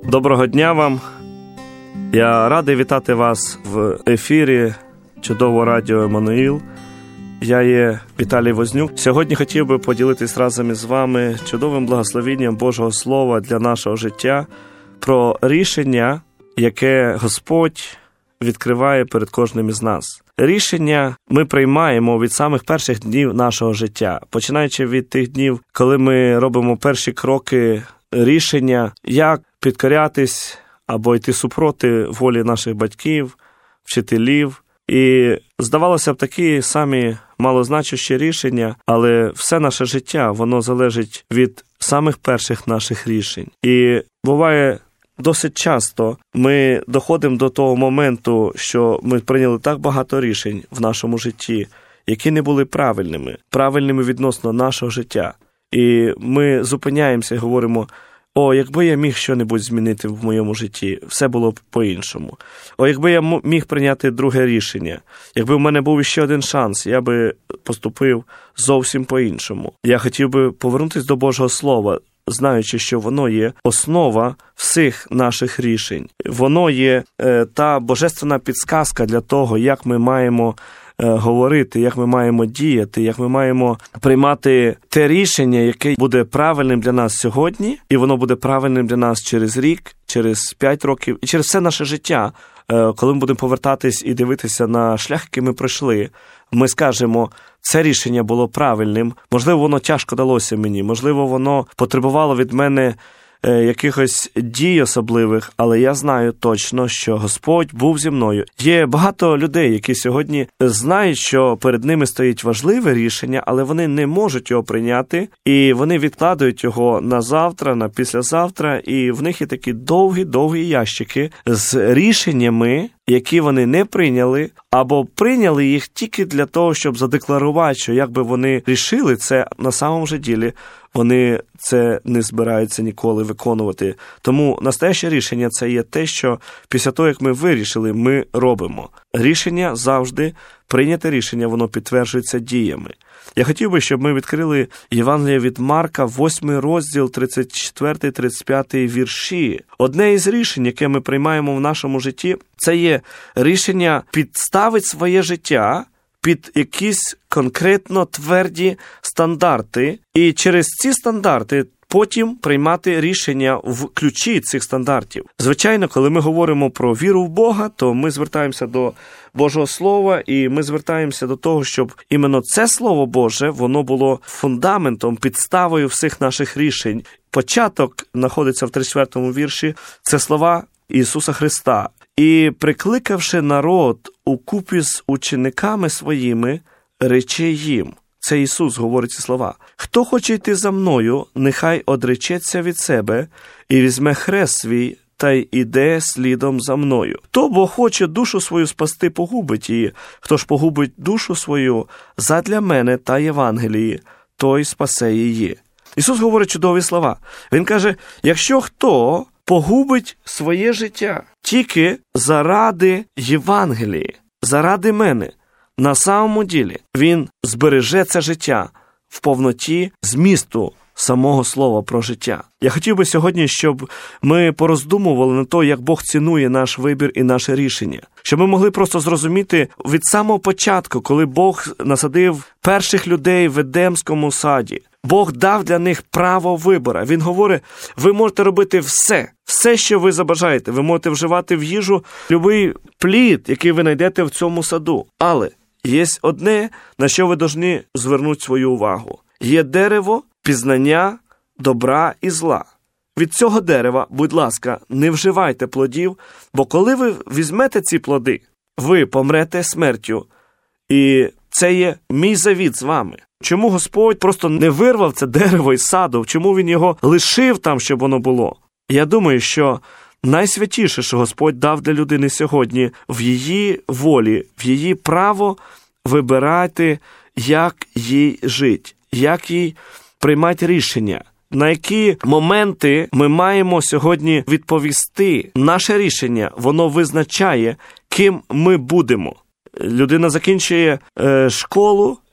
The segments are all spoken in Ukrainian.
Доброго дня вам. Я радий вітати вас в ефірі чудового радіо «Еммануїл». Я є Віталій Вознюк. Сьогодні хотів би поділитись разом із вами чудовим благословенням Божого Слова для нашого життя про рішення, яке Господь відкриває перед кожним із нас. Рішення ми приймаємо від самих перших днів нашого життя, починаючи від тих днів, коли ми робимо перші кроки рішення, як підкорятись або йти супроти волі наших батьків, вчителів. І, здавалося б, такі самі малозначущі рішення, але все наше життя, воно залежить від самих перших наших рішень. І буває, досить часто ми доходимо до того моменту, що ми прийняли так багато рішень в нашому житті, які не були правильними відносно нашого життя. І ми зупиняємося і говоримо: якби я міг щось змінити в моєму житті, все було б по-іншому. Якби я міг прийняти друге рішення, якби в мене був ще один шанс, я би поступив зовсім по-іншому. Я хотів би повернутися до Божого Слова, знаючи, що воно є основа всіх наших рішень. Воно є та божественна підсказка для того, як ми маємо говорити, як ми маємо діяти, як ми маємо приймати те рішення, яке буде правильним для нас сьогодні, і воно буде правильним для нас через рік, через 5 років, і через все наше життя. Коли ми будемо повертатись і дивитися на шлях, який ми пройшли, ми скажемо: це рішення було правильним, можливо, воно тяжко далося мені, можливо, воно потребувало від мене якихось дій особливих, але я знаю точно, що Господь був зі мною. Є багато людей, які сьогодні знають, що перед ними стоїть важливе рішення, але вони не можуть його прийняти, і вони відкладають його на завтра, на післязавтра, і в них є такі довгі ящики з рішеннями, які вони не прийняли, або прийняли їх тільки для того, щоб задекларувати, що якби вони рішили це, на самому же ділі вони це не збираються ніколи виконувати. Тому настояще рішення – це є те, що після того, як ми вирішили, ми робимо. Рішення завжди, прийняте рішення, воно підтверджується діями. Я хотів би, щоб ми відкрили Євангеліє від Марка, 8 розділ, 34-35 вірші. Одне із рішень, яке ми приймаємо в нашому житті, це є рішення підставити своє життя під якісь конкретно тверді стандарти, і через ці стандарти потім приймати рішення в ключі цих стандартів. Звичайно, коли ми говоримо про віру в Бога, то ми звертаємося до Божого Слова, і ми звертаємося до того, щоб іменно це Слово Боже, воно було фундаментом, підставою всіх наших рішень. Початок знаходиться в 34-му вірші, це слова Ісуса Христа. «І, прикликавши народ укупі з учениками своїми, рече їм». Це Ісус говорить ці слова. «Хто хоче йти за мною, нехай одречеться від себе і візьме хрест свій, та й іде слідом за мною. Хто бо хоче душу свою спасти, погубить її. Хто ж погубить душу свою задля мене та Євангелії, той спасе її». Ісус говорить чудові слова. Він каже: якщо хто погубить своє життя тільки заради Євангелії, заради мене, на самому ділі він збереже це життя в повноті змісту самого слова про життя. Я хотів би сьогодні, щоб ми пороздумували на те, як Бог цінує наш вибір і наше рішення. Щоб ми могли просто зрозуміти від самого початку, коли Бог насадив перших людей в Едемському саді. Бог дав для них право вибору. Він говорить: ви можете робити все, що ви забажаєте. Ви можете вживати в їжу будь-який плід, який ви знайдете в цьому саду. Але є одне, на що ви повинні звернути свою увагу. Є дерево пізнання добра і зла. Від цього дерева, будь ласка, не вживайте плодів, бо коли ви візьмете ці плоди, ви помрете смертю. І це є мій завіт з вами. Чому Господь просто не вирвав це дерево із саду? Чому Він його лишив там, щоб воно було? Я думаю, що найсвятіше, що Господь дав для людини сьогодні, в її волі, в її право вибирати, як їй жити, як їй приймати рішення. На які моменти ми маємо сьогодні відповісти. Наше рішення, воно визначає, ким ми будемо. Людина закінчує школу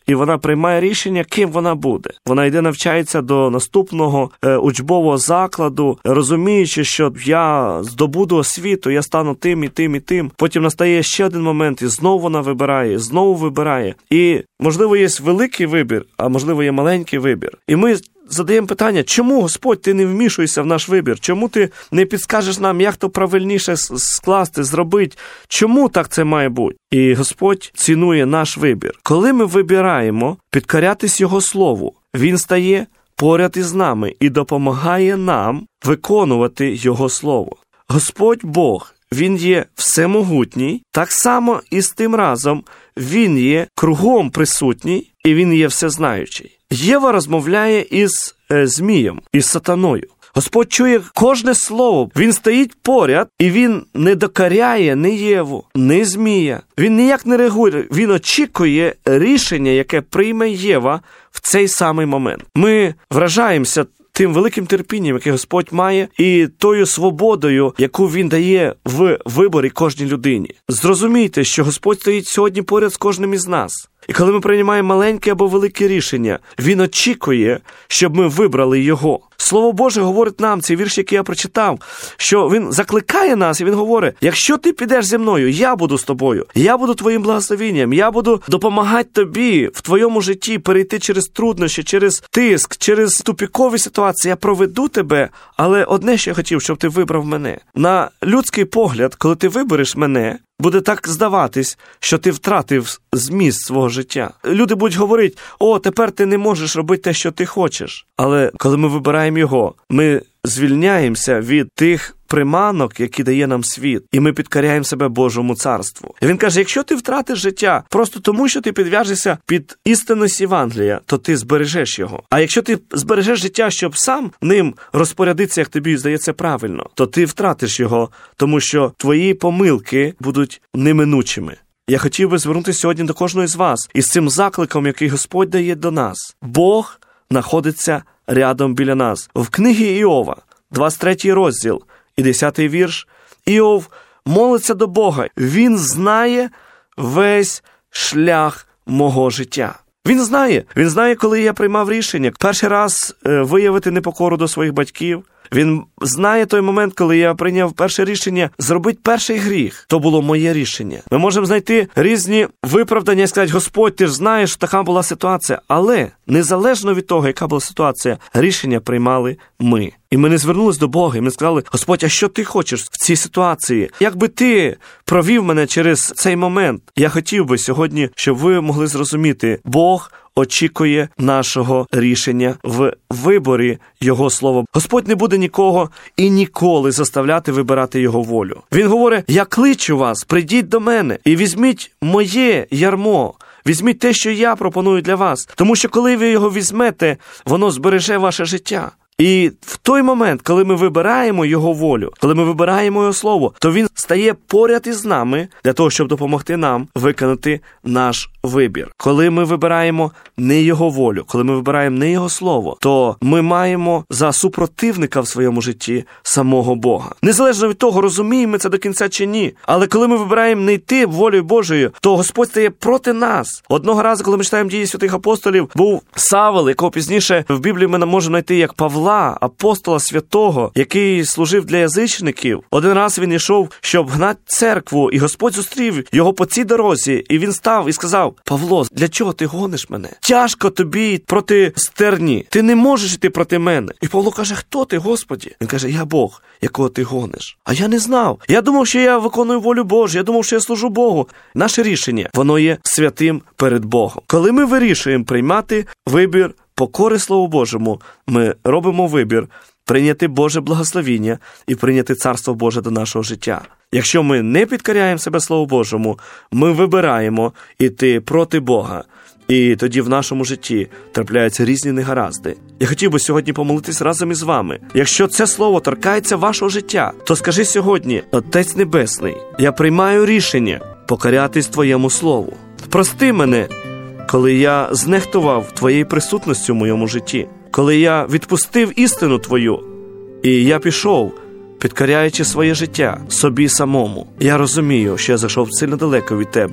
і вона приймає рішення, ким вона буде. Вона йде навчається до наступного учбового закладу, розуміючи, що я здобуду освіту, я стану тим і тим і тим. Потім настає ще один момент, і знову вона вибирає, знову вибирає. І, можливо, є великий вибір, а можливо, є маленький вибір. І ми задаємо питання, чому, Господь, ти не вмішуєшся в наш вибір? Чому ти не підскажеш нам, як то правильніше скласти, зробити? Чому так це має бути? І Господь цінує наш вибір. Коли ми вибираємо підкорятись Його Слову, Він стає поряд із нами і допомагає нам виконувати Його Слово. Господь Бог, Він є всемогутній, так само і з тим разом Він є кругом присутній і Він є всезнаючий. Єва розмовляє із Змієм, із сатаною. Господь чує кожне слово. Він стоїть поряд, і Він не докоряє ні Єву, ні Змія. Він ніяк не реагує. Він очікує рішення, яке прийме Єва в цей самий момент. Ми вражаємося тим великим терпінням, яке Господь має, і тою свободою, яку Він дає в виборі кожній людині. Зрозумійте, що Господь стоїть сьогодні поряд з кожним із нас. І коли ми приймаємо маленьке або велике рішення, Він очікує, щоб ми вибрали Його. Слово Боже говорить нам, цей вірш, який я прочитав, що Він закликає нас, і Він говорить, якщо ти підеш зі мною, я буду з тобою, я буду твоїм благословенням, я буду допомагати тобі в твоєму житті перейти через труднощі, через тиск, через тупікові ситуації, я проведу тебе, але одне, що я хотів, щоб ти вибрав мене. На людський погляд, коли ти вибереш мене, буде так здаватись, що ти втратив зміст свого життя. Люди будуть говорити, тепер ти не можеш робити те, що ти хочеш. Але коли ми вибираємо Його, ми звільняємося від тих приманок, які дає нам світ, і ми підкоряємо себе Божому царству. І Він каже, якщо ти втратиш життя просто тому, що ти підв'яжешся під істинність Євангелія, то ти збережеш його. А якщо ти збережеш життя, щоб сам ним розпорядитися, як тобі здається правильно, то ти втратиш його, тому що твої помилки будуть неминучими. Я хотів би звернутися сьогодні до кожного з вас із цим закликом, який Господь дає до нас. Бог знаходиться рядом біля нас. В книгі Іова, 23 розділ і 10 вірш, Іов молиться до Бога. Він знає весь шлях мого життя. Він знає, коли я приймав рішення перший раз виявити непокору до своїх батьків. Він знає той момент, коли я прийняв перше рішення зробити перший гріх. То було моє рішення. Ми можемо знайти різні виправдання і сказати, Господь, ти ж знаєш, що така була ситуація. Але незалежно від того, яка була ситуація, рішення приймали ми. І ми не звернулись до Бога, і ми сказали, Господь, а що ти хочеш в цій ситуації? Як би ти провів мене через цей момент? Я хотів би сьогодні, щоб ви могли зрозуміти, Бог очікує нашого рішення в виборі Його Слова. Господь не буде нікого і ніколи заставляти вибирати Його волю. Він говорить, я кличу вас, прийдіть до мене і візьміть моє ярмо. Візьміть те, що я пропоную для вас. Тому що коли ви його візьмете, воно збереже ваше життя. І в той момент, коли ми вибираємо Його волю, коли ми вибираємо Його Слово, то Він стає поряд із нами для того, щоб допомогти нам виконати наш вибір. Коли ми вибираємо не Його волю, коли ми вибираємо не Його Слово, то ми маємо за супротивника в своєму житті самого Бога. Незалежно від того, розуміємо ми це до кінця чи ні. Але коли ми вибираємо не йти волею Божою, то Господь стає проти нас. Одного разу, коли ми читаємо Дії святих апостолів, був Савл, якого пізніше в Біблії ми можемо знайти як Павла, апостола святого, який служив для язичників. Один раз він йшов, щоб гнати церкву, і Господь зустрів його по цій дорозі, і він став і сказав, Павло, для чого ти гониш мене? Тяжко тобі проти стерні. Ти не можеш йти проти мене. І Павло каже, хто ти, Господі? Він каже, я Бог, якого ти гониш. А я не знав. Я думав, що я виконую волю Божу. Я думав, що я служу Богу. Наше рішення, воно є святим перед Богом. Коли ми вирішуємо приймати вибір покори Слову Божому, ми робимо вибір прийняти Боже благословіння і прийняти Царство Боже до нашого життя. Якщо ми не підкоряємо себе Слову Божому, ми вибираємо іти проти Бога. І тоді в нашому житті трапляються різні негаразди. Я хотів би сьогодні помолитись разом із вами. Якщо це слово торкається вашого життя, то скажи сьогодні, Отець Небесний, я приймаю рішення покорятись Твоєму Слову. Прости мене, коли я знехтував Твоєю присутністю в моєму житті, коли я відпустив істину Твою, і я пішов, підкоряючи своє життя собі самому. Я розумію, що я зайшов сильно далеко від Тебе.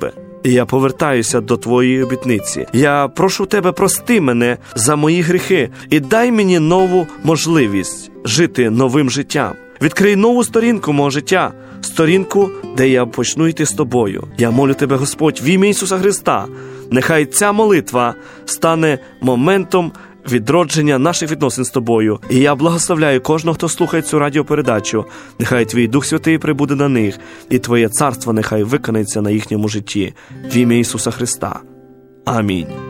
І я повертаюся до Твоєї обітниці. Я прошу Тебе, прости мене за мої гріхи і дай мені нову можливість жити новим життям. Відкрий нову сторінку мого життя, сторінку, де я почну йти з Тобою. Я молю Тебе, Господь, в ім'я Ісуса Христа. Нехай ця молитва стане моментом відродження наших відносин з Тобою. І я благословляю кожного, хто слухає цю радіопередачу. Нехай Твій Дух Святий прибуде на них, і Твоє царство нехай виконається на їхньому житті. В ім'я Ісуса Христа. Амінь.